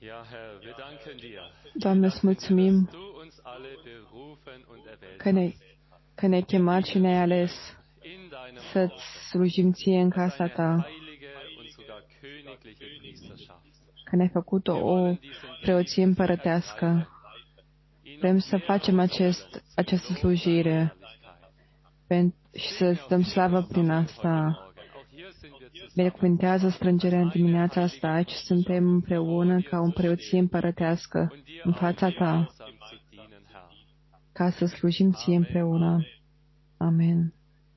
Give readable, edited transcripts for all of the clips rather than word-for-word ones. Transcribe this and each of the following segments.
Doamne, îți mulțumim că ne-ai chemat și ne-ai ales să-ți slujim Ție în casa Ta, că ne-ai făcut o preoție împărătească. Vrem să facem această slujire și să-ți dăm slavă prin asta. Binecuvântează strângerea în dimineața asta. Aici suntem împreună ca o preoție împărătească în fața Ta, ca să slujim Ție împreună. Amen.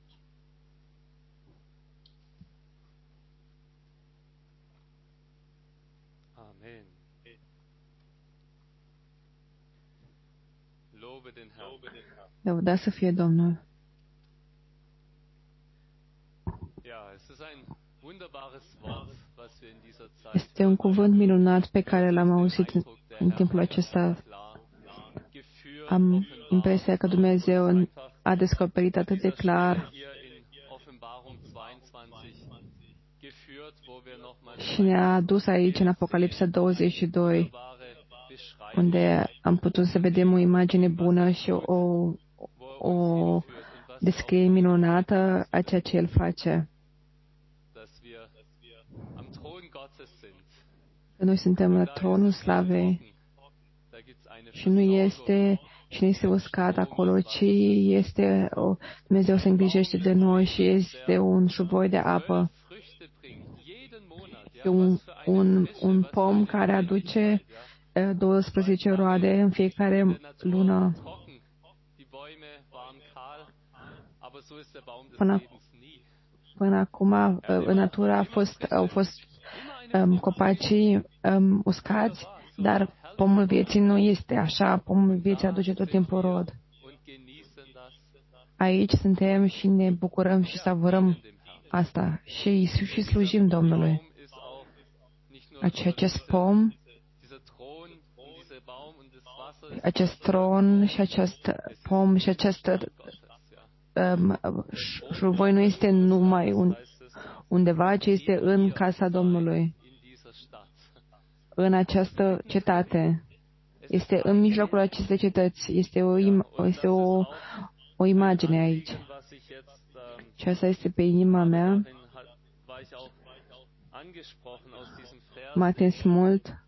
Lăudați să fie Domnul. Este un cuvânt minunat pe care l-am auzit în timpul acesta. Am impresia că Dumnezeu a descoperit atât de clar și ne-a adus aici în Apocalipsa 22, unde am putut să vedem o imagine bună și o descriere minunată a ceea ce El face. Că noi suntem la tronul slavei și nu este uscat acolo, ci Dumnezeu se îngrijește de noi și este un șuvoi de apă. Un pom care aduce 12 roade în fiecare lună. Până acum, în natură au fost copacii uscați, dar pomul vieții nu este așa. Pomul vieții aduce tot timpul rod. Aici suntem și ne bucurăm și savurăm asta și slujim Domnului. Acest pom, acest tron și acest pom și acest șuvoi nu este numai undeva, ci este în casa Domnului, în această cetate. Este în mijlocul acestei cetăți. Este o imagine aici. Și asta este pe inima mea. M-a atins mult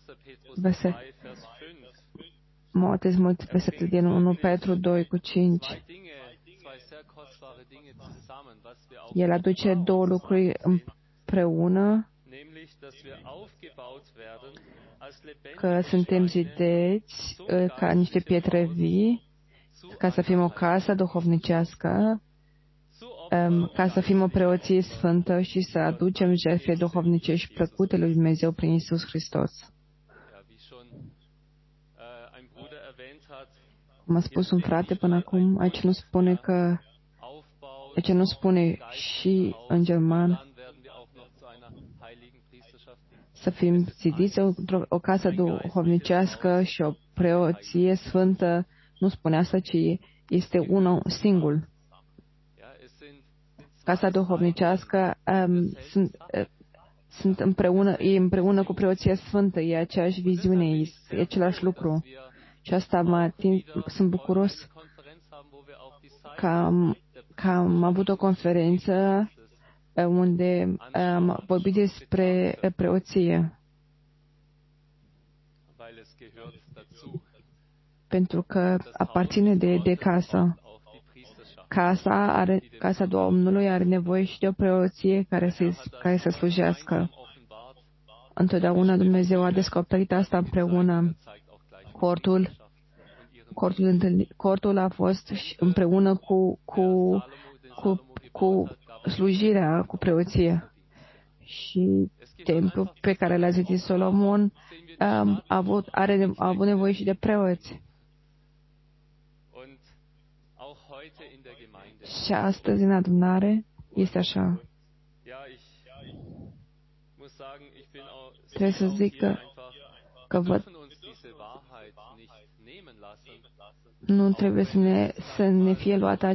versetul din 1 Petru 2:5. El aduce două lucruri împreună, că suntem zideți ca niște pietre vii, ca să fim o casă duhovnicească, ca să fim o preoție sfântă și să aducem jertfe duhovnicești plăcute lui Dumnezeu prin Iisus Hristos. Cum a spus un frate până acum, aici nu spune și în german să fim zidiți o casă duhovnicească și o preoție sfântă. Nu spune asta, ci este unul singur. Casa duhovnicească sunt împreună cu preoția sfântă, e aceeași viziune, e același lucru. Și asta sunt bucuros că am avut o conferință unde am vorbit despre preoție. Pentru că aparține de casă. Casa Domnului are nevoie și de o preoție care să slujească. Întotdeauna Dumnezeu a descoperit asta împreună. Cortul a fost împreună cu slujirea, cu preoție. Și templul pe care l-a zidit Solomon a avut nevoie și de preoți. Și astăzi în adunare este așa. Trebuie să zic că văd. Nu trebuie să ne fie luată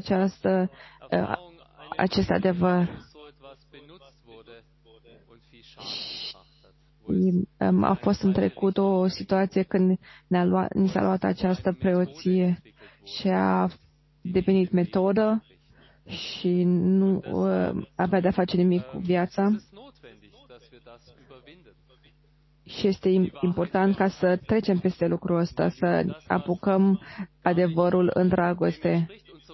acest adevăr. A fost în trecut o situație când ni s-a luat această preoție și a devenit metodă și nu avea de-a face nimic cu viața. Și este important ca să trecem peste lucrul ăsta, să apucăm adevărul în dragoste.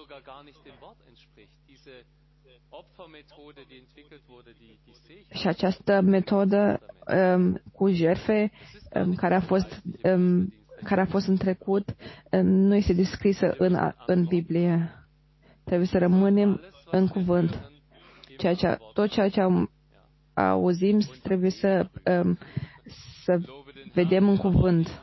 Și această metodă cu jertfe care a fost în trecut nu este descrisă în Biblie. Trebuie să rămânem în cuvânt. Tot ceea ce auzim trebuie să vedem în cuvânt.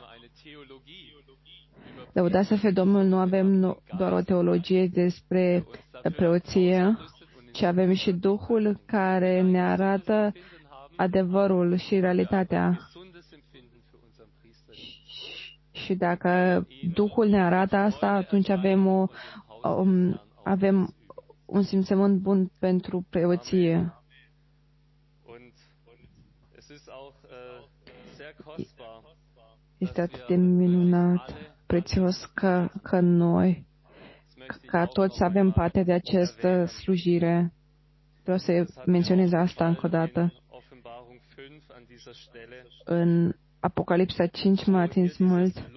Lăudat să fie Domnul, nu avem doar o teologie despre preoție, ci avem și Duhul care ne arată adevărul și realitatea. Și dacă Duhul ne arată asta, atunci avem un simțământ bun pentru preoție. Este atât de minunat, prețios că noi, ca toți, avem parte de această slujire. Vreau să menționez asta încă o dată. În Apocalipsa 5 m-a atins mult,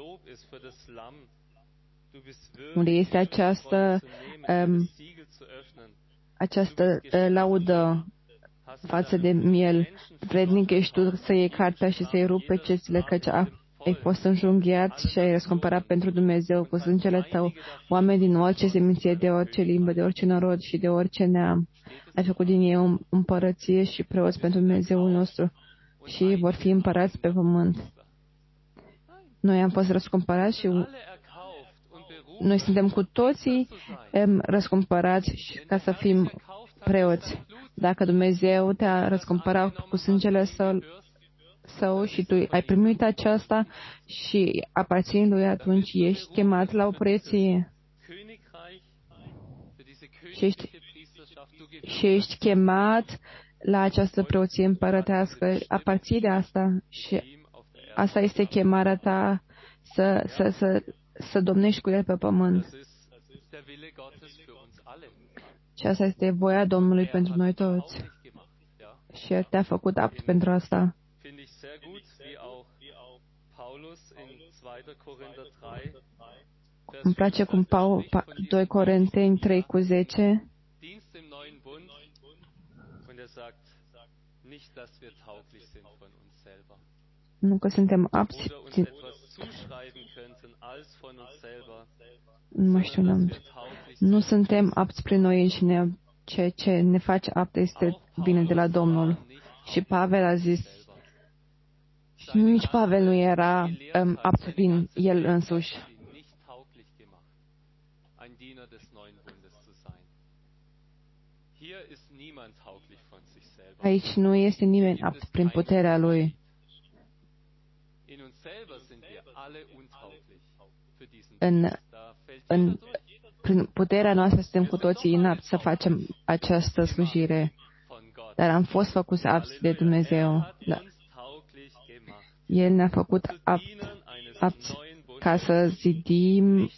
unde este această laudă față de miel. Vrednic ești tu să iei cartea și să-i rupi pe cețile, căci ai fost înjunghiat și ai răscumpărat pentru Dumnezeu cu sângele tău oameni din orice seminție, de orice limbă, de orice nărod și de orice neam. Ai făcut din ei o împărăție și preoți pentru Dumnezeul nostru și vor fi împărați pe pământ. Noi am fost răscumpărați și noi suntem cu toții răscumpărați ca să fim preoți. Dacă Dumnezeu te-a răscumpărat cu sângele său și tu ai primit aceasta și aparțin lui, atunci ești chemat la o preoție. Și ești chemat la această preoție împărătească. Aparții de asta și asta este chemarea ta să domnești cu el pe pământ. Și asta este voia Domnului pentru noi toți. Și El te-a făcut apt pentru asta. Îmi place cum 2 Corinteni 3:10 nu că suntem apți, nu mai știu numele. Nu suntem apți prin noi înșine, ceea ce ne face apt vine de la Domnul. Și Pavel a zis, și nici Pavel nu era apt din el însuși. Aici nu este nimeni apt prin puterea lui. Prin puterea noastră suntem cu toții inapți să facem această slujire, dar am fost făcuți apți de Dumnezeu. El ne-a făcut apți ca să zidim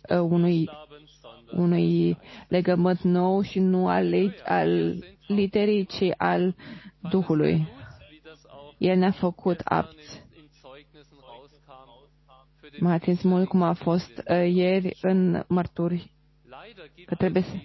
unui legământ nou și nu al literii, ci al Duhului. El ne-a făcut apți. M-a atins mult cum a fost ieri în mărturi, că trebuie să...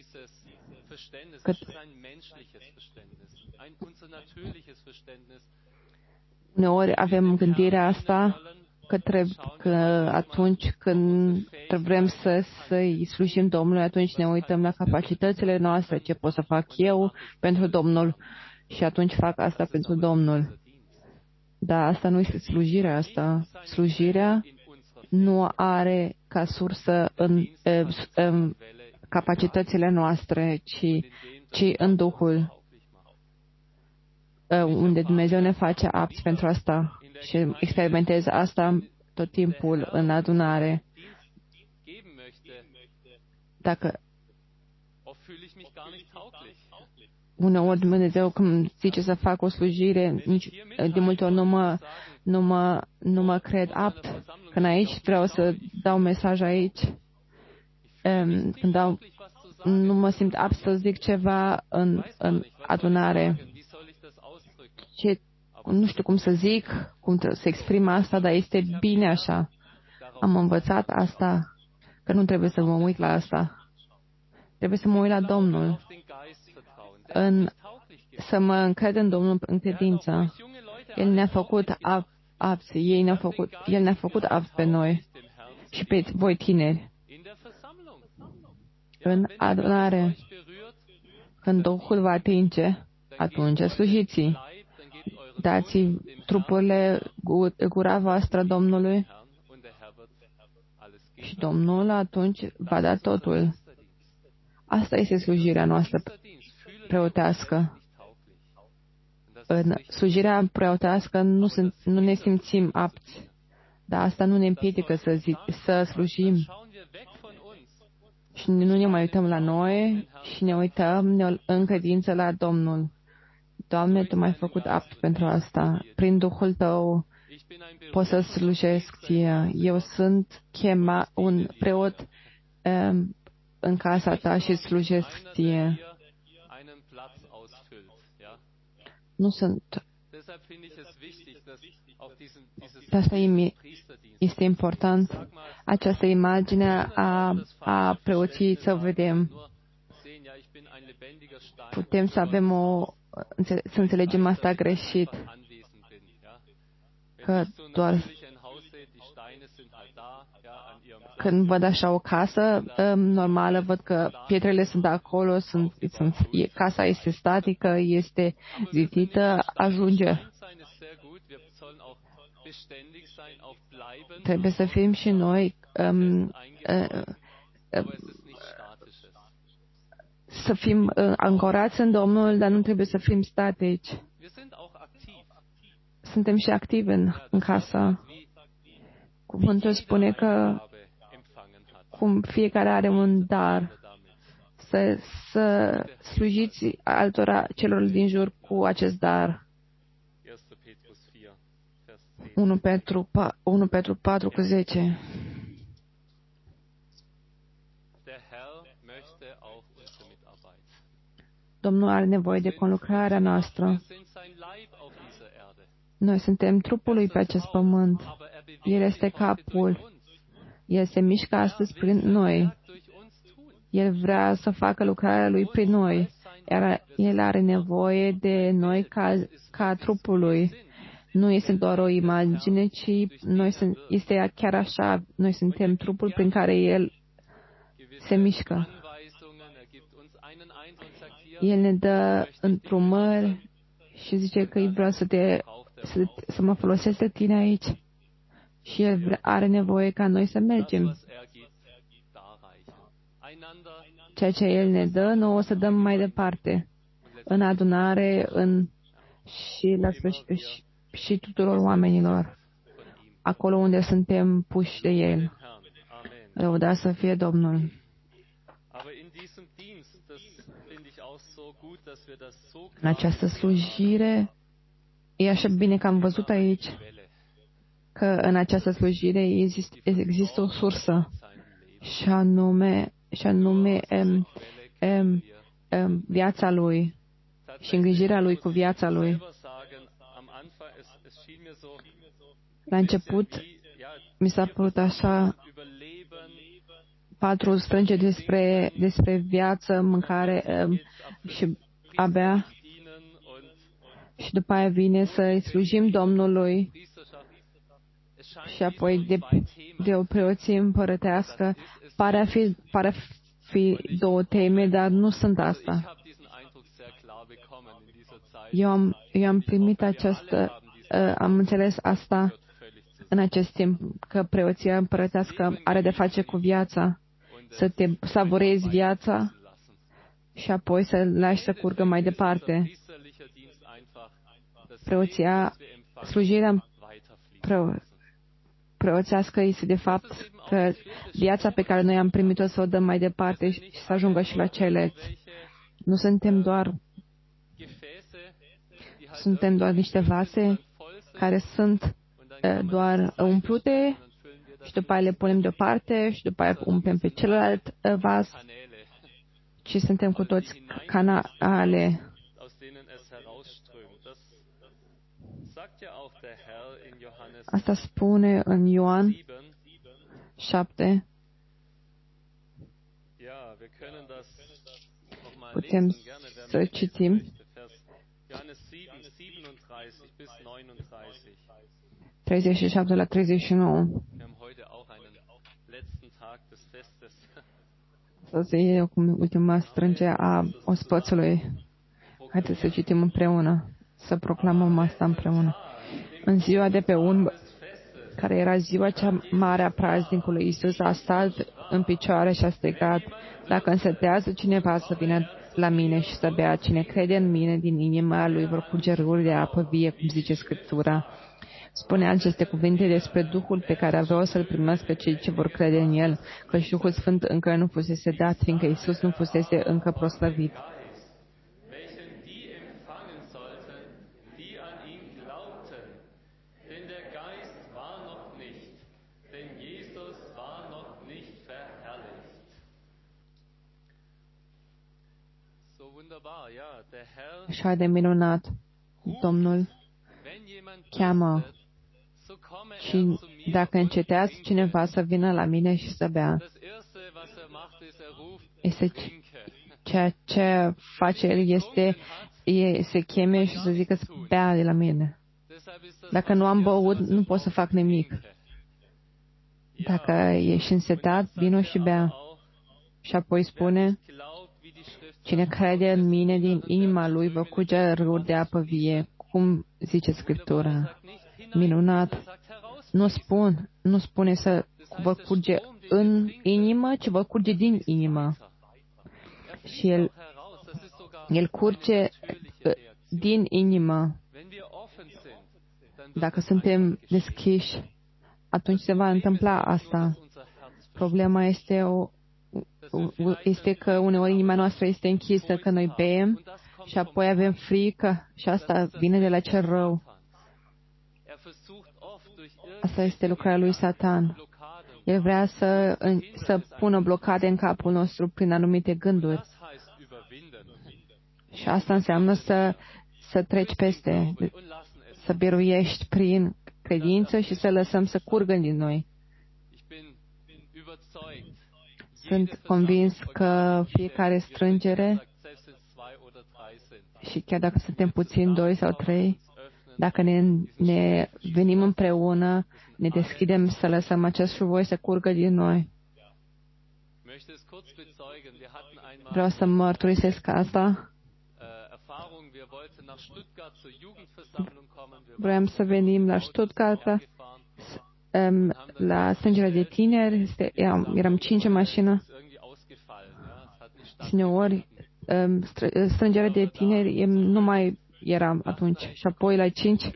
Uneori avem gândirea asta că atunci când vrem să-i slujim Domnului, atunci ne uităm la capacitățile noastre, ce pot să fac eu pentru Domnul și atunci fac asta pentru Domnul. Dar asta nu este slujirea asta. Slujirea nu are ca sursă în capacitățile noastre, ci în Duhul, unde Dumnezeu ne face apți pentru asta. Și experimentez asta tot timpul în adunare. Uneori Dumnezeu când zice să fac o slujire, de multe ori nu mă cred apt. Când aici vreau să dau mesaj aici, nu mă simt apt să zic ceva în adunare. Nu știu cum să zic, cum să exprim asta, dar este bine așa. Am învățat asta, că nu trebuie să mă uit la asta. Trebuie să mă uit la Domnul. Să mă încred în Domnul în credință. El ne-a făcut apți, El ne-a făcut apți pe noi și pe voi tineri. În adunare, când Duhul va atinge, atunci slujiți. Dați trupurile, gura voastră Domnului și Domnul atunci va da totul. Asta este slujirea noastră preotească. În slujirea preotească nu ne simțim apți, dar asta nu ne împiedică să slujim. Și nu ne mai uităm la noi și ne uităm în credință la Domnul. Doamne, Tu m-ai făcut apt pentru asta. Prin Duhul Tău pot să slujesc Ție. Eu sunt un preot în casa Ta și slujesc Ție. Nu sunt. Asta este important. Această imagine a preoției să vedem. Putem să avem să înțelegem asta greșit. Că doar când văd așa o casă normală, văd că pietrele sunt acolo, casa este statică, este zidită, ajunge. Trebuie să fim și noi să fim ancorați în Domnul, dar nu trebuie să fim statici. Suntem și activi în casă. Cuvântul spune că cum fiecare are un dar, să slujiți altora celor din jur cu acest dar. 1 Petru 4:10. Domnul are nevoie de conlucrarea noastră. Noi suntem trupul lui pe acest pământ. El este capul. El se mișcă astăzi prin noi. El vrea să facă lucrarea lui prin noi. El are nevoie de noi ca trupul lui. Nu este doar o imagine, ci este chiar așa. Noi suntem trupul prin care El se mișcă. El ne dă îndrumări și zice că vreau să mă folosesc de tine aici. Și El are nevoie ca noi să mergem. Ceea ce El ne dă, noi o să dăm mai departe. În adunare, și tuturor oamenilor. Acolo unde suntem puși de El. Lăudați să fie Domnul. În această slujire, e așa bine că am văzut aici că în această slujire există o sursă și anume viața Lui și îngrijirea Lui cu viața Lui. La început mi s-a părut așa 4 strânge despre viață, mâncare și a bea și după aia vine să-i slujim Domnului și apoi de o preoție împărătească pare a fi 2 teme, dar nu sunt asta. Eu am primit am înțeles asta în acest timp, că preoția împărătească are de face cu viața, să te savurezi viața și apoi să lași să curgă mai departe. Slujirea preoțească este de fapt că viața pe care noi am primit-o să o dăm mai departe și să ajungă și la ceilalți. Nu suntem doar Suntem doar niște vase care sunt doar umplute și după aia le punem deoparte și după aia umplem pe celălalt vas și suntem cu toți canale. Asta spune în Ioan 7. Putem să citim. 37 la 39. Asta e acum ultima strângere a ospățului. Haideți să citim împreună, să proclamăm asta împreună. În ziua de pe urmă, care era ziua cea mare a praznicului, Iisus a stat în picioare și a strigat: dacă însetează cineva să vină la mine și să bea, cine crede în mine, din inima lui vor curge râuri de apă vie, cum zice Scriptura. Spune aceste cuvinte despre Duhul pe care aveau să-l primească cei ce vor crede în el, căci Duhul Sfânt încă nu fusese dat, fiindcă Iisus nu fusese încă proslăvit. Așa de minunat, Domnul cheamă și dacă încetează cineva să vină la mine și să bea, este ceea ce face el este se cheme și să zică să bea de la mine. Dacă nu am băut, nu pot să fac nimic. Dacă ești însetat, vino și bea. Și apoi spune: cine crede în mine, din inima lui va curge râuri de apă vie, cum zice Scriptura. Minunat. Nu spune să vă curge în inimă, ci vă curge din inimă. Și el curge din inimă. Dacă suntem deschiși, atunci se va întâmpla asta. Problema este că uneori inima noastră este închisă, că noi bem și apoi avem frică și asta vine de la cel rău. Asta este lucrarea lui Satan. El vrea să pună blocade în capul nostru prin anumite gânduri. Și asta înseamnă să treci peste, să biruiești prin credință și să lăsăm să curgă din noi. Sunt convins că fiecare strângere, și chiar dacă suntem puțini, 2 sau 3, dacă ne venim împreună, ne deschidem să lăsăm acest șuvoi să curgă din noi. Vreau să mărturisesc asta. Vreau să venim la Stuttgart, la strângerea de tineri. Eram 5 în mașină. Și uneori strângerea de tineri nu mai eram atunci. Și apoi la 5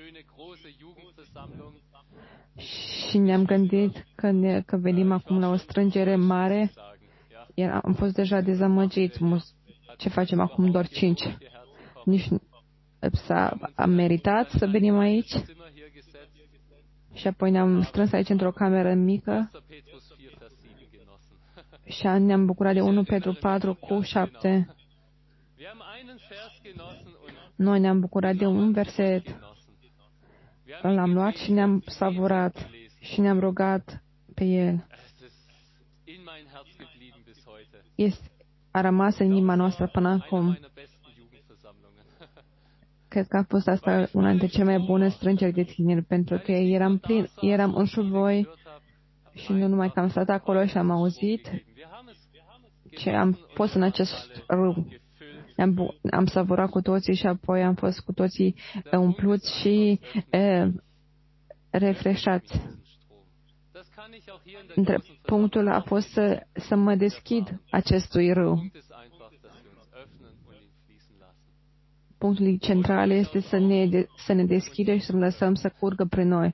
și ne-am gândit că venim acum la o strângere mare. Am fost deja dezamăgit. Ce facem acum doar 5? Nici am meritat să venim aici. Și apoi ne-am strâns aici într-o cameră mică și ne-am bucurat de 1 Petru 4:7. Noi ne-am bucurat de un verset. L-am luat și ne-am savurat și ne-am rugat pe el. A rămas în inima noastră până acum. Cred că a fost asta una dintre cele mai bune strângeri de tineri, pentru că eram în șuvoi și nu numai că am stat acolo și am auzit ce am fost în acest râu. Am savurat cu toții și apoi am fost cu toții umpluți și refreșați. Punctul a fost să mă deschid acestui râu. Punctul central este să ne deschidem și să lăsăm să curgă prin noi.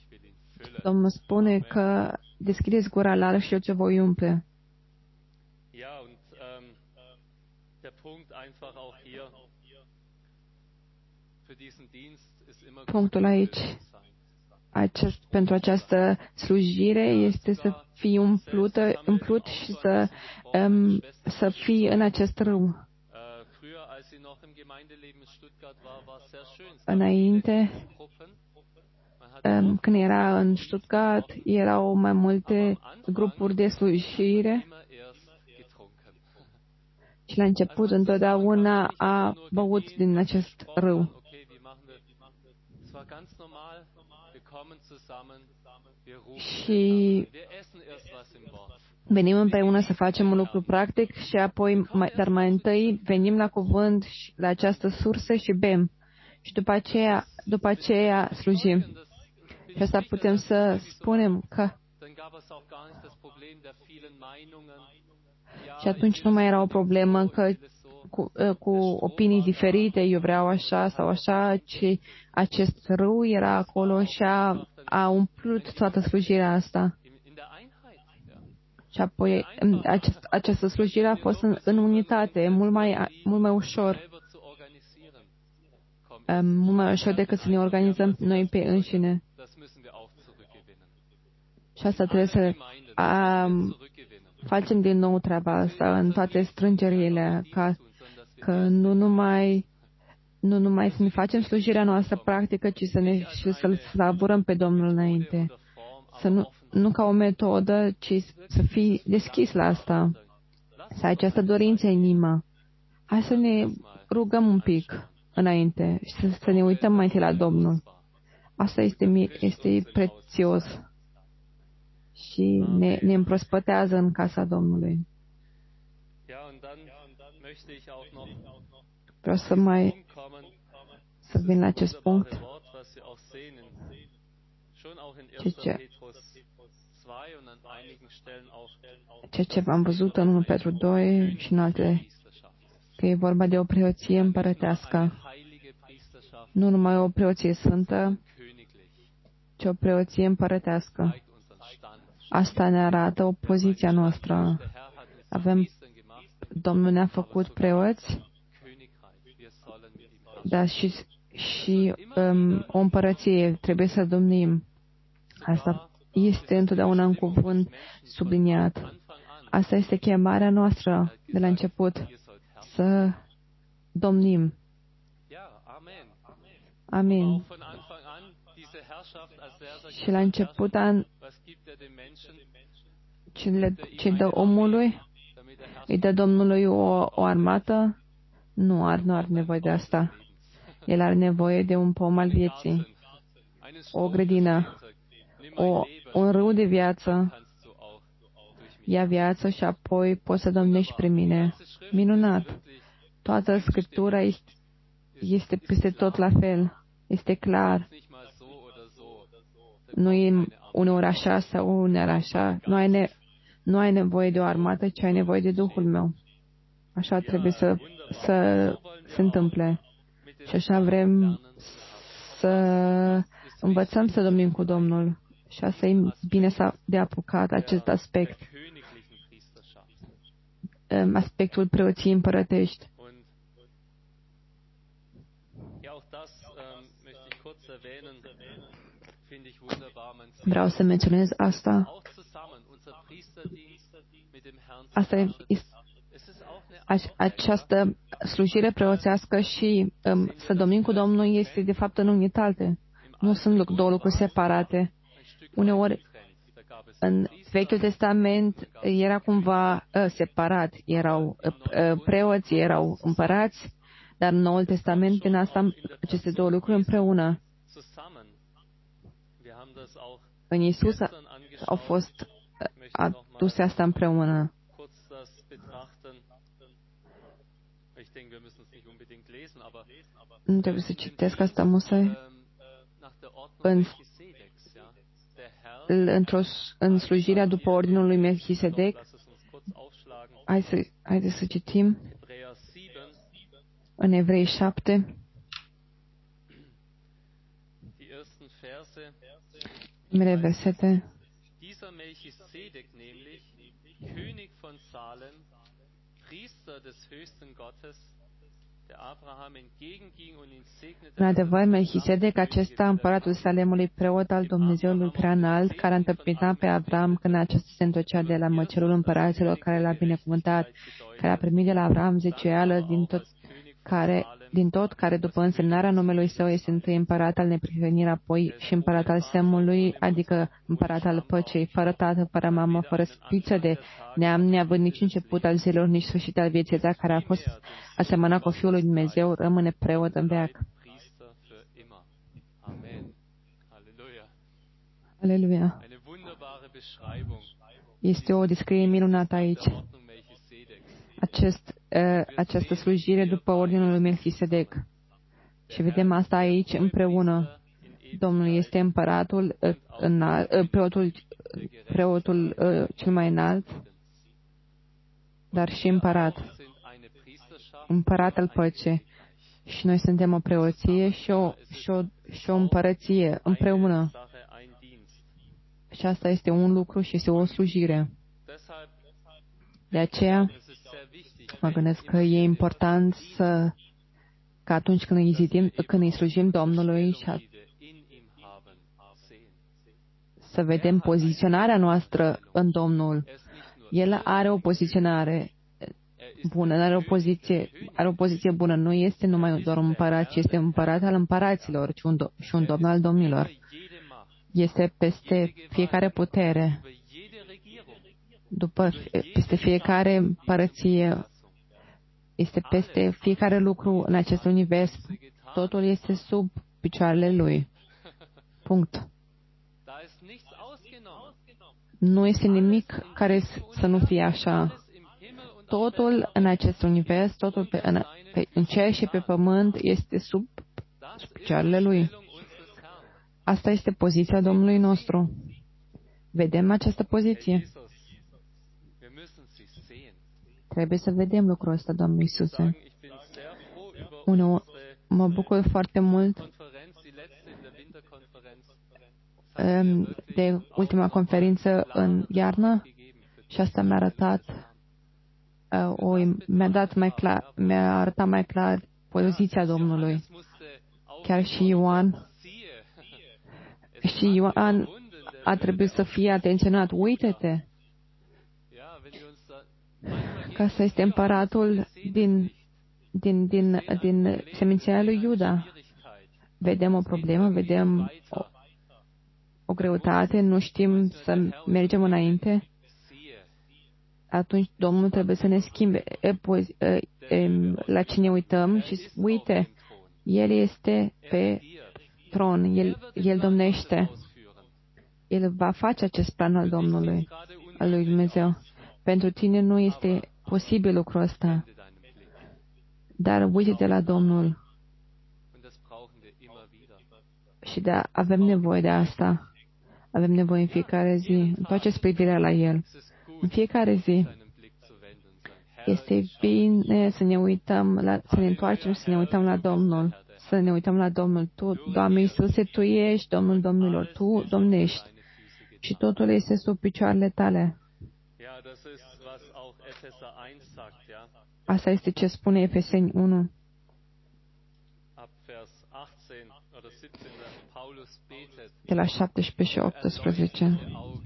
Domnul spune că deschideți gura larg și eu ce voi umple. Punctul aici, pentru această slujire, este să fii umplut și să fii în acest râu. Înainte, când era în Stuttgart, erau mai multe grupuri de slujire și la început întotdeauna a băut din acest râu. Și venim împreună să facem un lucru practic și apoi, dar mai întâi venim la cuvânt, la această sursă și bem. Și după aceea slujim. Și asta putem să spunem că și atunci nu mai era o problemă că cu opinii diferite, eu vreau așa sau așa, ci acest râu era acolo și a umplut toată slujirea asta. Și apoi această slujire a fost în unitate, mult mai ușor. Mult mai ușor decât să ne organizăm noi pe înșine. Și asta trebuie să facem din nou treaba asta în toate strângerile, că nu numai să ne facem slujirea noastră practică, ci să-L slavurăm pe Domnul înainte. Nu ca o metodă, ci să fii deschis la asta, să ai această dorință în inimă. Hai să ne rugăm un pic înainte și să ne uităm mai întâi la Domnul. Asta este prețios și ne împrospătează în casa Domnului. Vreau să vin la acest punct. Ceea ce am văzut în 1 Petru 2 și în alte, că e vorba de o preoție împărătească. Nu numai o preoție sfântă, ci o preoție împărătească. Asta ne arată o poziția noastră. Domnul ne-a făcut preoți, dar și o împărăție, trebuie să domnim. Asta este întotdeauna un cuvânt subliniat. Asta este chemarea noastră de la început, să domnim. Amin. Și la început ce dă omului? Îi dă Domnului o armată? Nu are nevoie de asta. El are nevoie de un pom al vieții, o grădină, un râu de viață. Ia viață și apoi poți să domnești prin mine. Minunat! Toată Scriptura este peste tot la fel. Este clar. Nu e uneori așa sau uneori așa. Nu ai nevoie de o armată, ci ai nevoie de Duhul meu. Așa trebuie să se întâmple. Și așa vrem să învățăm să domnim cu Domnul. Și asta e bine de apucat, acest aspect. Aspectul preoției împărătești. Vreau să menționez asta. Această slujire preoțească și să domnim cu Domnul este de fapt în unitate. Nu sunt două lucruri separate. Uneori, în Vechiul Testament era cumva separat. Erau preoți, erau împărați, dar în Noul Testament, din asta, aceste două lucruri împreună. În Iisus au fost aduse asta împreună. Nu trebuie să citesc asta, musai. În slujirea după ordinul lui Melchisedec. Haideți să citim în Evrei 7. Primele versete. În adevăr, Melchisedec, acesta împăratul Salemului, preot al Dumnezeului Preanalt, care a întâmpinat pe Avram când acesta se întorcea de la măcelul împăraților care l-a binecuvântat, care a primit de la Avram zeciuială din tot care după însemnarea numelui său este întâi împărat al neprihănirii, apoi și împărat al semului, adică împărat al păcii, fără tată, fără mamă, fără spriță de neam, neavând nici început al zilelor, nici sfârșit al vieții, dar care a fost asemănat cu Fiul lui Dumnezeu, rămâne preot în veac. Aleluia! Este o descriere minunată aici. Această slujire după ordinul lui Melchisedec. Și vedem asta aici împreună. Domnul este împăratul, preotul cel mai înalt, dar și împărat al păcii. Și noi suntem o preoție și o împărăție împreună. Și asta este un lucru și este o slujire. De aceea, mă gândesc că e important că atunci când îi slujim Domnului să vedem poziționarea noastră în Domnul. El are o poziționare bună, are o poziție bună. Nu este numai doar un împărat, ci este un împărat al împăraților și un domn al domnilor. Este peste fiecare putere, peste fiecare împărăție, este peste fiecare lucru în acest univers. Totul este sub picioarele Lui. Punct. Nu este nimic care să nu fie așa. Totul în acest univers, totul în cer și pe pământ este sub picioarele Lui. Asta este poziția Domnului nostru. Vedem această poziție. Trebuie să vedem lucrul ăsta, Doamne Iisuse. Mă bucur foarte mult de ultima conferință în iarnă și asta mi-a arătat mi-a arătat mai clar poziția Domnului. Chiar și Ioan a trebuit să fie atenționat. Uită-te! Că asta este împăratul din seminția lui Iuda. Vedem o problemă, vedem o greutate, nu știm să mergem înainte. Atunci Domnul trebuie să ne schimbe la cine uităm și uite, El este pe tron, El domnește. El va face acest plan al Domnului, al lui Dumnezeu. Pentru tine nu este posibil lucrul ăsta. Dar uite-te la Domnul. Și avem nevoie de asta. Avem nevoie în fiecare zi. Întoarceți privirea la El. În fiecare zi. Este bine să ne uităm, să ne întoarcem și să ne uităm la Domnul. Să ne uităm la Domnul. Tu, Doamne Iisuse, Tu ești Domnul Domnilor. Tu domnești. Și totul este sub picioarele Tale. Asta este ce spune Efeseni 1. De la 17 și 18.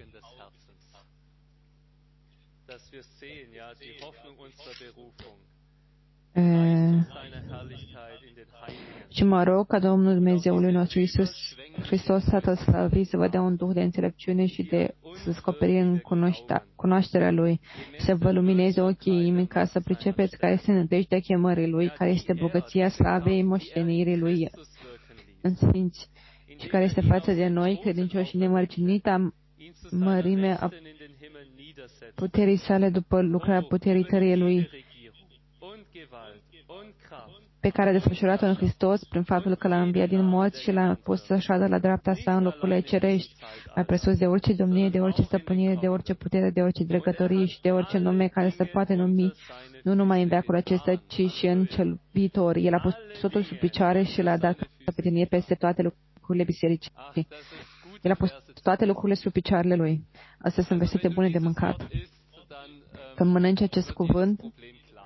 Și mă rog ca Domnul Dumnezeului nostru Iisus Hristos, Tatăl Slăvit, să vă dea un duh de înțelepciune și de descoperire în cunoașterea Lui, să vă lumineze ochii inimii ca să pricepeți care este nădejdea chemării Lui, care este bogăția slavei moștenirii Lui în sfinți și care este față de noi, credincioși și nemărginita mărime a puterii sale după lucrarea puterii tăriei Lui, pe care a desfășurat-o în Hristos prin faptul că l-a înviat din morți și l-a pus să șadă la dreapta sa în locurile cerești, mai presus de orice domnie, de orice stăpânire, de orice putere, de orice dregătorie și de orice nume care se poate numi, nu numai în veacul acesta, ci și în cel viitor. El a pus totul sub picioare și l-a dat capetenie peste toate lucrurile bisericii. El a pus toate lucrurile sub picioarele Lui. Astea sunt versete bune de mâncat. Când mănânci acest cuvânt,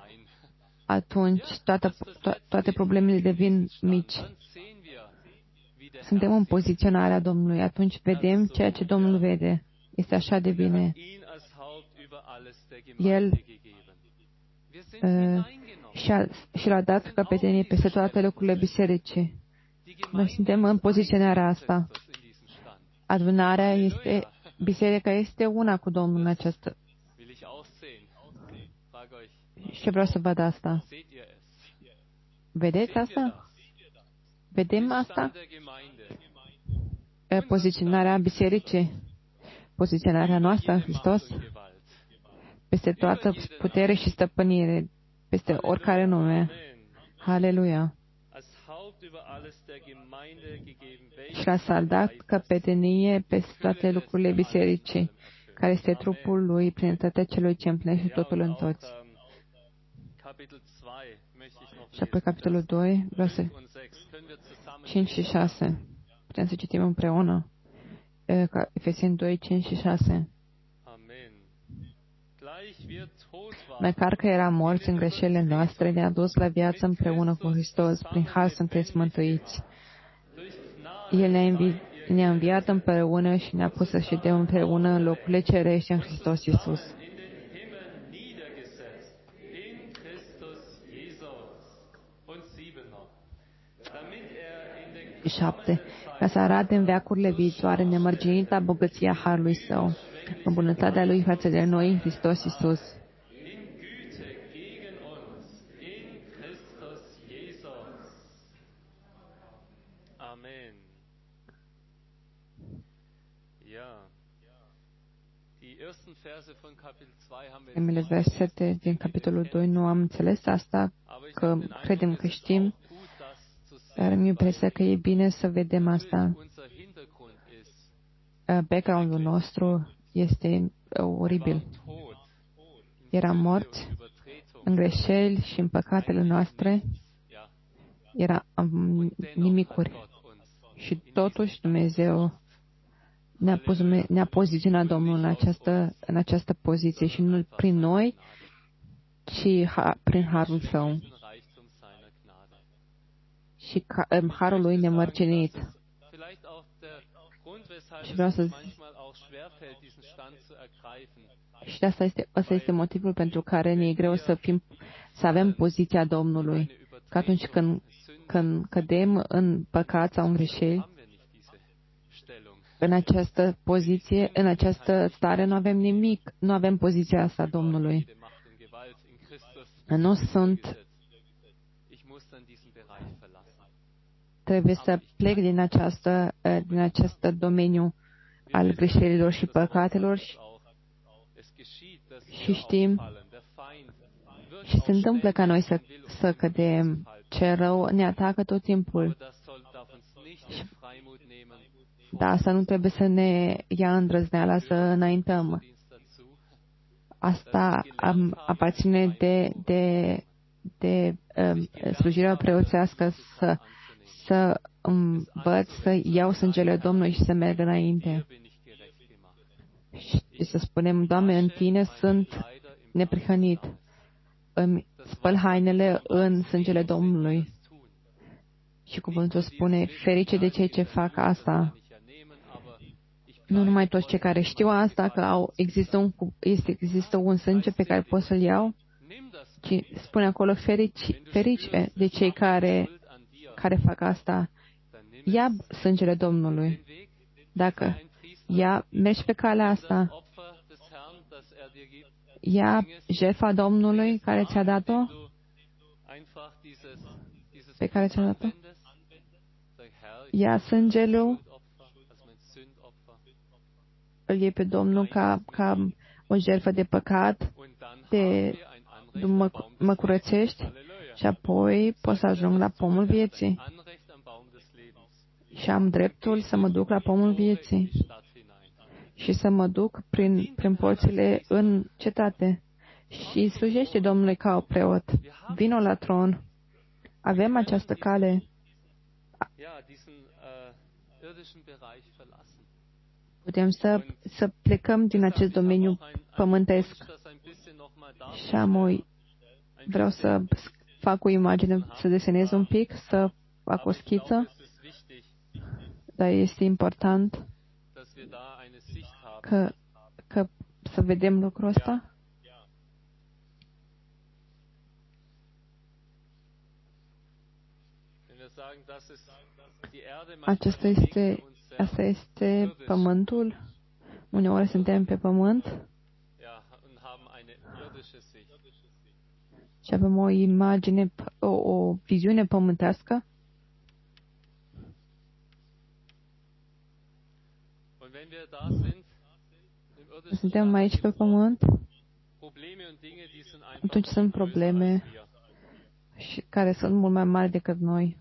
atunci toate problemele devin mici. Suntem în poziționarea Domnului, atunci vedem ceea ce Domnul vede. Este așa de bine. El și-a dat căpetenie peste toate lucrurile bisericii. Noi suntem în poziționarea asta. Adunarea este, biserica este una cu Domnul în această. Și vreau să văd asta. Vedeți asta? Vedem asta? Poziționarea bisericii, poziționarea noastră în Hristos, peste toată putere și stăpânire, peste oricare nume. Haleluia! Și l-a saldat căpetenie peste toate lucrurile bisericii, care este trupul lui, plinătatea celui ce împlinește totul în toți. Și apoi capitolul 2, verse 5 și 6. Putem să citim împreună. Efeseni 2, 5 și 6. Măcar că eram morți în greșelile noastre, ne-a dus la viață împreună cu Hristos. Prin har sunteți mântuiți. El ne-a înviat împreună și ne-a pus să ședem împreună în locurile cerești în Hristos Iisus. 7. Ca să arate în veacurile viitoare nemărginita bogăția harului Său, în bunătatea Lui față de noi în Hristos Iisus. Primele versete din capitolul 2 nu am înțeles asta, că credem că știm, dar mi-e impresia că e bine să vedem asta. Background-ul nostru este oribil. Eram morți în greșeli și în păcatele noastre. Era nimicuri. Și totuși Dumnezeu ne-a poziționat Domnul în această poziție și nu prin noi, ci prin harul Său. Și harul Lui nemărginit. Și vreau să și asta este motivul pentru care ne e greu să avem poziția Domnului. Că atunci când cădem în păcat sau în greșeli, în această poziție, în această stare, nu avem nimic, nu avem poziția asta Domnului. Nu sunt. Trebuie să plec din acest domeniu al greșelilor și păcatelor și știm și se întâmplă ca noi să cădem. Ce rău ne atacă tot timpul. Dar asta nu trebuie să ne ia îndrăzneala să înaintăm. Asta aparține de slujirea preoțească să învăț să iau sângele Domnului și să merg înainte. Și să spunem, Doamne, în Tine sunt neprihănit. Îmi spăl hainele în sângele Domnului. Și cuvântul spune, ferice de cei ce fac asta. Nu numai toți cei care știu asta, că există un sânge pe care pot să-l iau, ci spune acolo, ferice de cei care fac asta. Ia sângele Domnului. Dacă mergi pe calea asta, ia jertfa Domnului care ți-a dat-o, pe care ți-a dat-o, ia sângele, îl iei pe Domnul ca o jertfă de păcat, mă curățești și apoi pot să ajung la pomul vieții. Și am dreptul să mă duc la pomul vieții și să mă duc prin porțile în cetate. Și slujește Domnului ca o preot. Vino la tron. Avem această cale. Putem să plecăm din acest domeniu pământesc. Și vreau să fac o imagine, să desenez un pic, să fac o schiță, dar este important că să vedem lucrul ăsta. Asta este pământul. Uneori suntem pe pământ și avem o imagine, o viziune pământească. Suntem aici pe pământ, atunci sunt probleme și care sunt mult mai mari decât noi.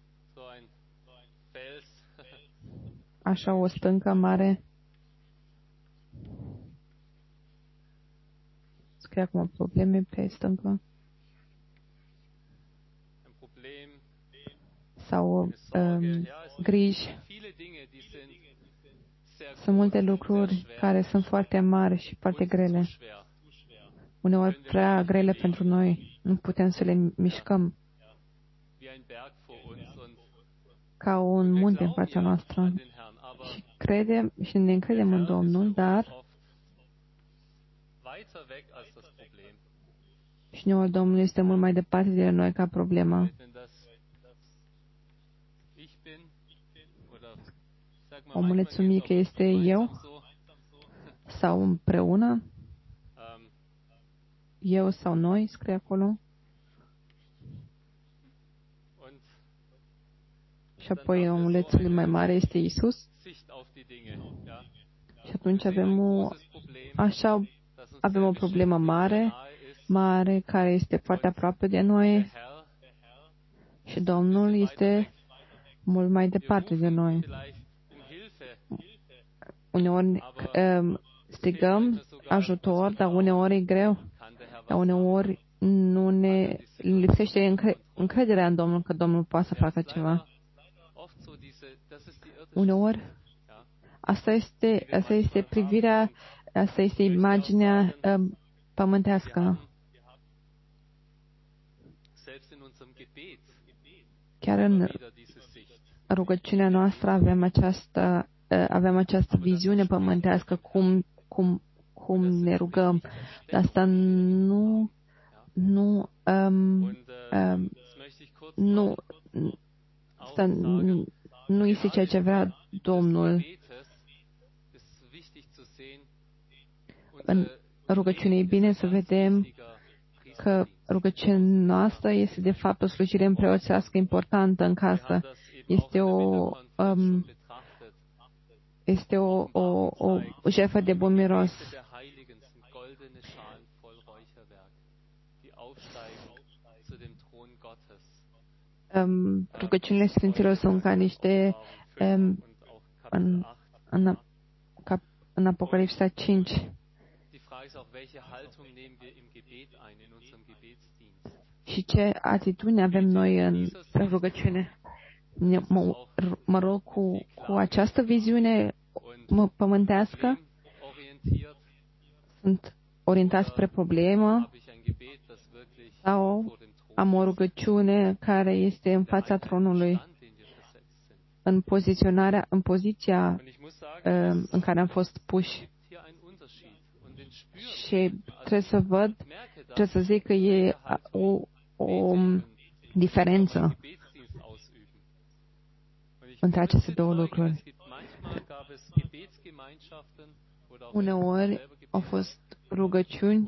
Așa o stâncă mare. Scrie acum probleme pe stâncă. Sau griji. Sunt multe lucruri care sunt foarte mari și foarte grele. Uneori prea grele pentru noi. Nu putem să le mișcăm ca un munte în fața noastră. Și ne încredem în Domnul, dar și uneori Domnul este mult mai departe de noi ca problema. Omulețul mic este eu sau împreună, eu sau noi, scrie acolo. Și apoi omulețul mai mare este Isus. Și atunci avem o problemă mare, care este foarte aproape de noi și Domnul este mult mai departe de noi. Uneori strigăm ajutor, dar uneori e greu. Dar uneori nu ne lipsește încrederea în Domnul că Domnul poate să facă ceva. Uneori, asta este privirea, asta este imaginea pământească. Chiar în rugăciunea noastră avem această viziune pământească, cum ne rugăm. Dar asta nu este ceea ce vrea Domnul. În rugăciune e bine să vedem că rugăciunea noastră este de fapt o slujire împreoțească importantă în casă. Este o jertfă de bun miros. Rugăciunile Sfinților sunt ca niște în Apocalipsa 5. Și ce atitudine avem noi în rugăciune? Mă rog cu această viziune pământească? Sunt orientat spre problemă? Sau am o rugăciune care este în fața tronului, în poziția în care am fost puși? Și trebuie să zic că e o diferență între aceste două lucruri. Uneori au fost rugăciuni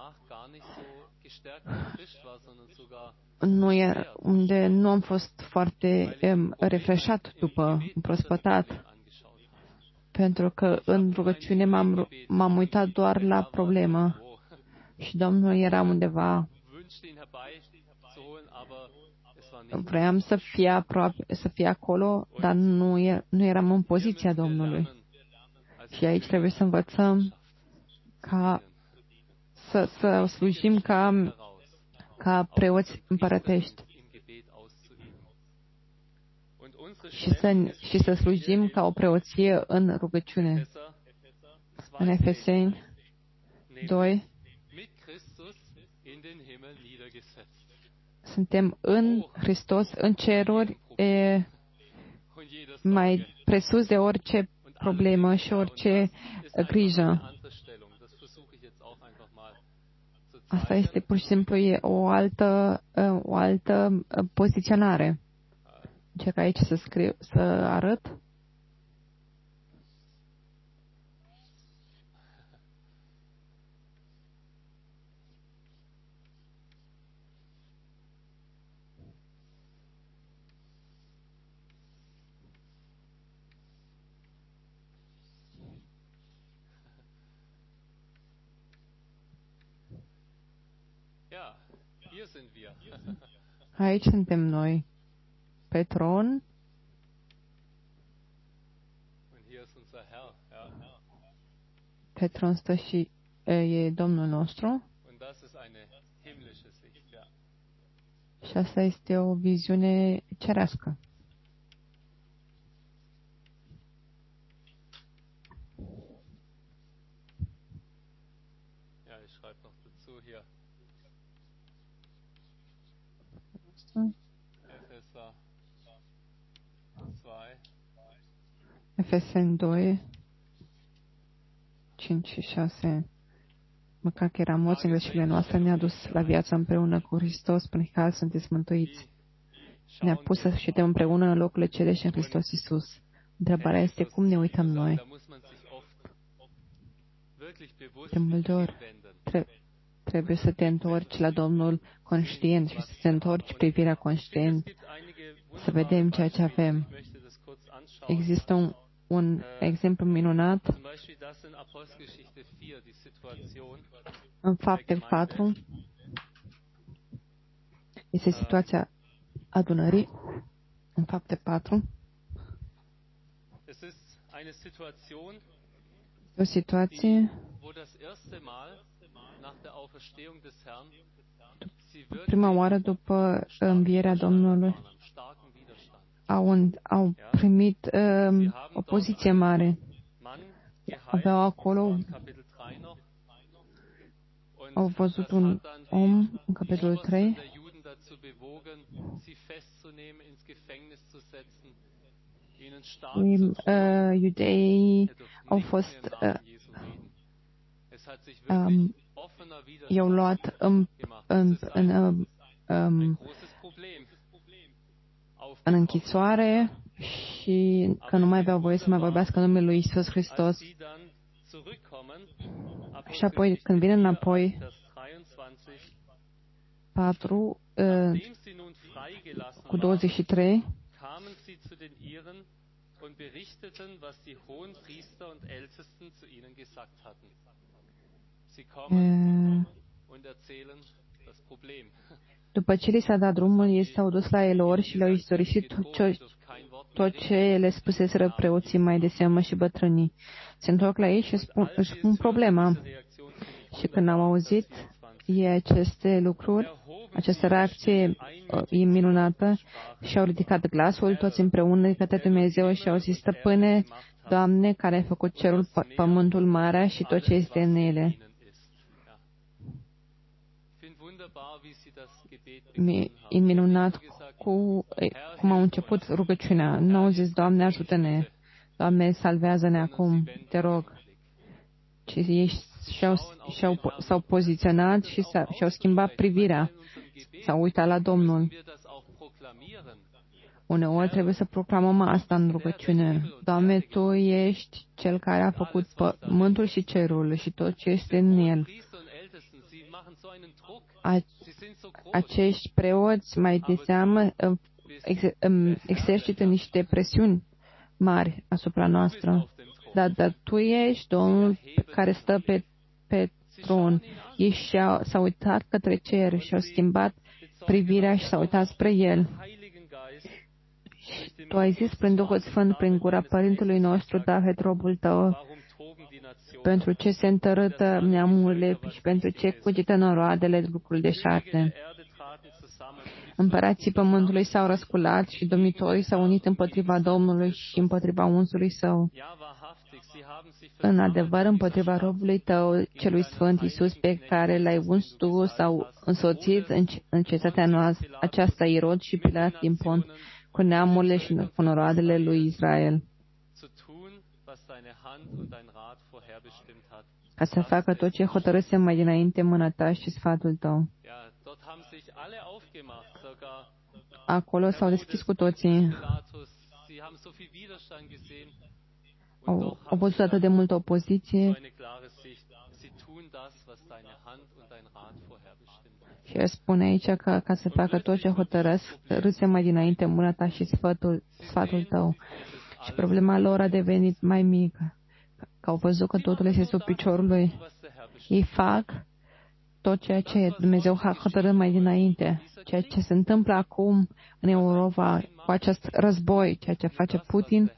unde nu am fost foarte refreșat după, împrospătat, pentru că în rugăciune m-am uitat doar la problemă și Domnul era undeva. Vreau să fie acolo, dar nu eram în poziția Domnului. Și aici trebuie să învățăm să slujim ca preoți împărătești și să slujim ca o preoție în rugăciune. În Efeseni 2 Suntem în Hristos, în ceruri, mai presus de orice problemă și orice grijă. Asta este pur și simplu o altă poziționare. Ce că aici să arăt. Aici suntem noi, pe tron. Pe tron stă și e Domnul nostru. Și asta este o viziune cerească. Efeseni 2, 5 și 6. Măcar că eram morți în greșelile noastre, ne-a dus la viață împreună cu Hristos, prin care sunteți mântuiți. Ne-a pus să ședem împreună în locurile cerești în Hristos Iisus. Întrebarea este cum ne uităm noi. De multe ori trebuie să te întorci la Domnul conștient și să te întorci privirea conștient, să vedem ceea ce avem. Există un exemplu minunat în Fapte 4. Este situația adunării în Fapte 4. O situație prima oară după învierea Domnului au primit o poziție mare. Aveau acolo, au văzut un om în capitolul 3 iudeii au fost i-au luat în închisoare și că nu mai aveau voie să mai vorbească în numele lui Iisus Hristos. Și apoi, când vine înapoi, 4 cu 23, după ce li s-a dat drumul, ei s-au dus la Elor și le-au istorisit tot ce le spuseseră preoții mai de seamă și bătrânii. Se întorc la ei și își spun problema. Și când au auzit ei aceste lucruri, această reacție e minunată, și-au ridicat glasul toți împreună către Dumnezeu și au zis: Stăpâne, Doamne, care ai făcut cerul, pământul, marea și tot ce este în ele. E minunat cum au început rugăciunea. Nu au zis: Doamne, ajută-ne, Doamne, salvează-ne acum, te rog. Ci ei s-au poziționat și și-au schimbat privirea. S-au uitat la Domnul. Uneori trebuie să proclamăm asta în rugăciune. Doamne, Tu ești Cel care a făcut pământul și cerul și tot ce este în el. Acești preoți, mai de seamă, exercită niște presiuni mari asupra noastră. Dar Tu ești Domnul care stă pe tron. Ei s-au uitat către cer și au schimbat privirea și s-au uitat spre El. Tu ai zis prin Duhul Sfânt, prin gura Părintelui nostru David, robul Tău, pentru ce se întărâtă neamurile și pentru ce cugetă noroadele lucruri deșarte. Împărații pământului s-au răsculat și domnitorii s-au unit împotriva Domnului și împotriva unsului său. În adevăr, împotriva robului tău, celui sfânt Iisus, pe care l-ai uns tu, s-au însoțit în cetatea noastră aceasta Irod și Pilat din Pont, cu neamurile și cu noroadele lui Israel, ca să facă tot ce hotărâse mai dinainte mâna ta și sfatul tău. Acolo s-au deschis cu toții. Au văzut atât de multă opoziție și el spune aici că ca să facă tot ce hotărâse mai dinainte mâna ta și sfatul tău. Și problema lor a devenit mai mică, că au văzut că totul este sub piciorul lui. Ei fac tot ceea ce Dumnezeu a hotărât mai dinainte. Ceea ce se întâmplă acum în Europa cu acest război, ceea ce face Putin,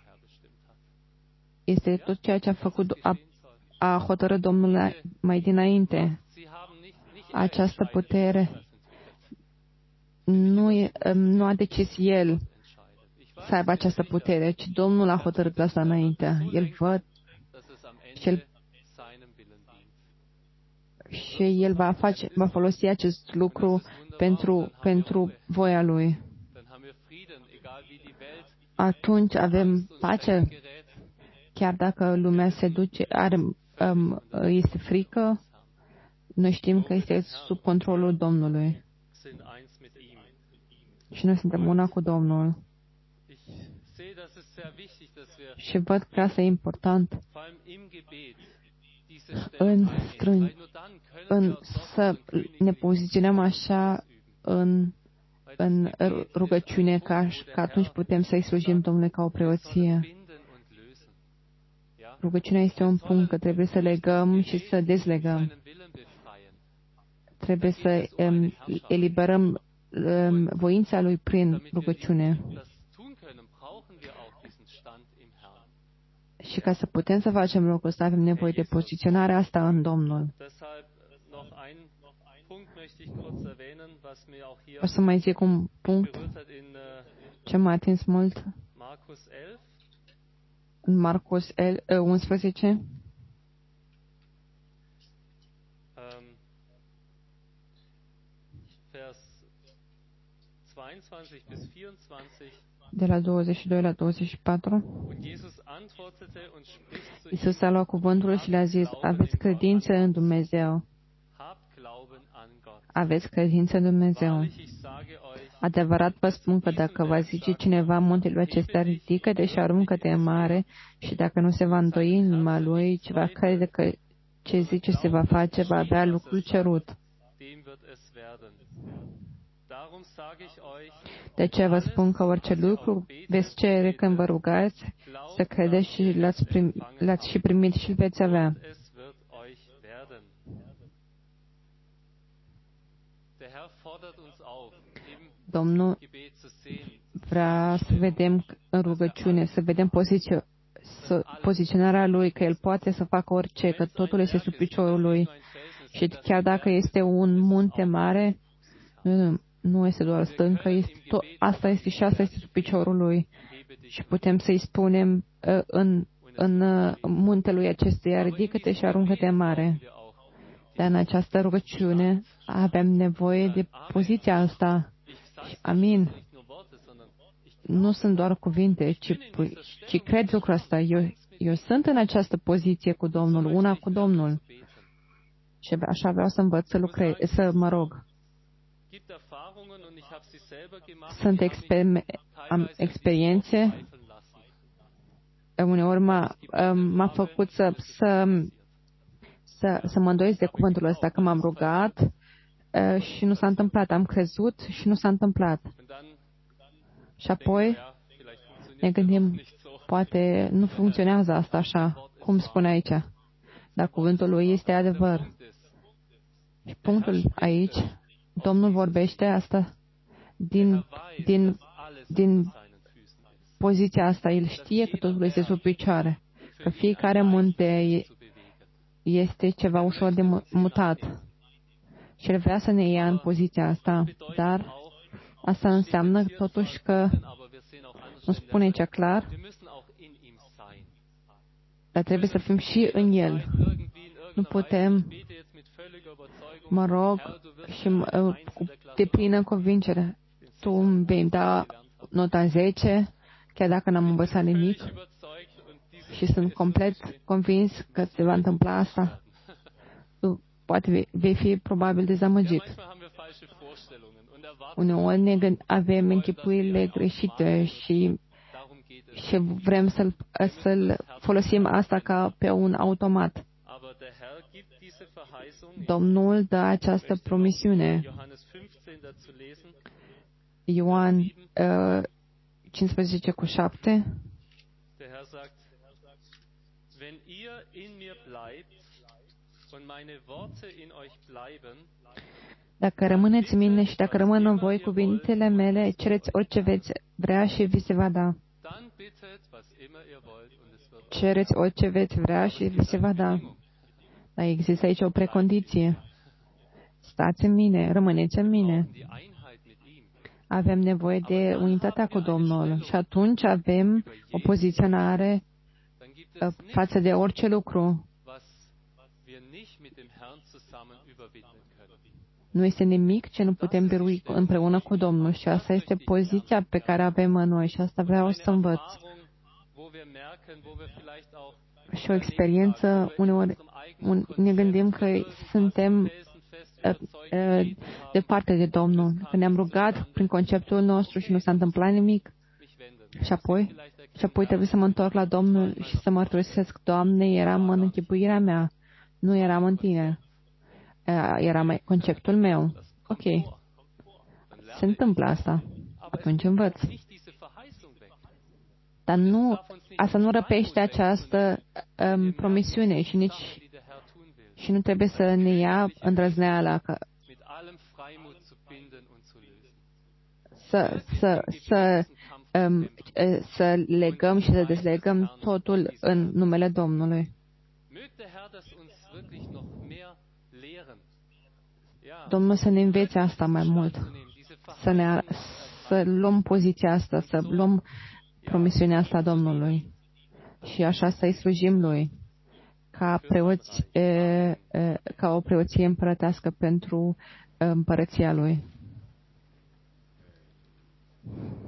este tot ceea ce a hotărât Domnul mai dinainte. Această putere nu a decis El să aibă această putere, ci Domnul a hotărât asta înainte. El văd și El va folosi acest lucru pentru voia Lui. Atunci avem pace, chiar dacă lumea se duce, este frică, noi știm că este sub controlul Domnului. Și noi suntem una cu Domnul. Și văd că asta e important să ne poziționăm așa în rugăciune, că atunci putem să-i slujim Domnului ca o preoție. Rugăciunea este un punct că trebuie să legăm și să dezlegăm. Trebuie să eliberăm voința Lui prin rugăciune. Și ca să putem să facem lucrul ăsta, avem nevoie de poziționarea asta în Domnul. O să mai zic un punct ce m-a atins mult în Marcus 11. De la 22 la 24. Iisus a luat cuvântul și le-a zis: aveți credință în Dumnezeu. Aveți credință în Dumnezeu. Adevărat vă spun că dacă va zice cineva muntelui acesta, ridică-te și aruncă-te în mare, și dacă nu se va îndoi în inima lui, ce va crede că ce zice se va face, va avea lucrul cerut. De aceea vă spun că orice lucru veți cere când vă rugați, să credeți și l-ați și primit și îl veți avea. Domnul vrea să vedem în rugăciune, să vedem poziționarea Lui, că El poate să facă orice, că totul este sub piciorul Lui. Și chiar dacă este un munte mare, nu este doar stâncă, asta este sub piciorul Lui. Și putem să-i spunem în muntelui acestuia, ridică-te și aruncă-te în mare. Dar în această rugăciune avem nevoie de poziția asta. Amin. Nu sunt doar cuvinte, ci cred lucrul ăsta. Eu sunt în această poziție cu Domnul, una cu Domnul. Și așa vreau să învăț să mă rog. Sunt experiențe. Uneori m-a făcut să mă îndoiesc de cuvântul ăsta, că m-am rugat și nu s-a întâmplat. Am crezut și nu s-a întâmplat. Și apoi ne gândim, poate nu funcționează asta așa, cum spune aici. Dar cuvântul lui este adevăr. Și punctul aici, Domnul vorbește asta din poziția asta. El știe că totul este sub picioare, că fiecare munte este ceva ușor de mutat. Și El vrea să ne ia în poziția asta, dar Asta înseamnă totuși că nu spune aici clar, dar trebuie să fim și în El. Nu putem, mă rog, și cu deplină convingere. Tu îmi vei da nota 10, chiar dacă n-am învățat nimic, și sunt complet convins că se va întâmpla asta. Tu poate vei fi probabil dezamăgit. Uneori avem închipuirile greșite și vrem să-l folosim asta ca pe un automat. Domnul dă această promisiune. Ioan 15:7. Dacă rămâneți în mine și dacă rămân în voi cuvintele mele, cereți orice veți vrea și vi se va da. Cereți orice veți vrea și vi se va da. Dar există aici o precondiție. Stați în mine, rămâneți în mine. Avem nevoie de unitatea cu Domnul și atunci avem o poziționare față de orice lucru. Nu este nimic ce nu putem birui împreună cu Domnul și asta este poziția pe care avem în noi și asta vreau să învăț. Și o experiență, uneori ne gândim că suntem departe de Domnul, că ne-am rugat prin conceptul nostru și nu s-a întâmplat nimic și apoi trebuie să mă întorc la Domnul și să mărturisesc, Doamne, eram în închipuirea mea, nu eram în Tine. Era mai conceptul meu. Ok. Se întâmplă asta. Atunci învăț. Dar asta nu răpește această promisiune și nu trebuie să ne ia îndrăzneala să legăm și să deslegăm totul în numele Domnului. Domnul să ne învețe asta mai mult, să luăm poziția asta, să luăm promisiunea asta Domnului și așa să-i slujim Lui ca o preoție împărătească pentru împărăția Lui.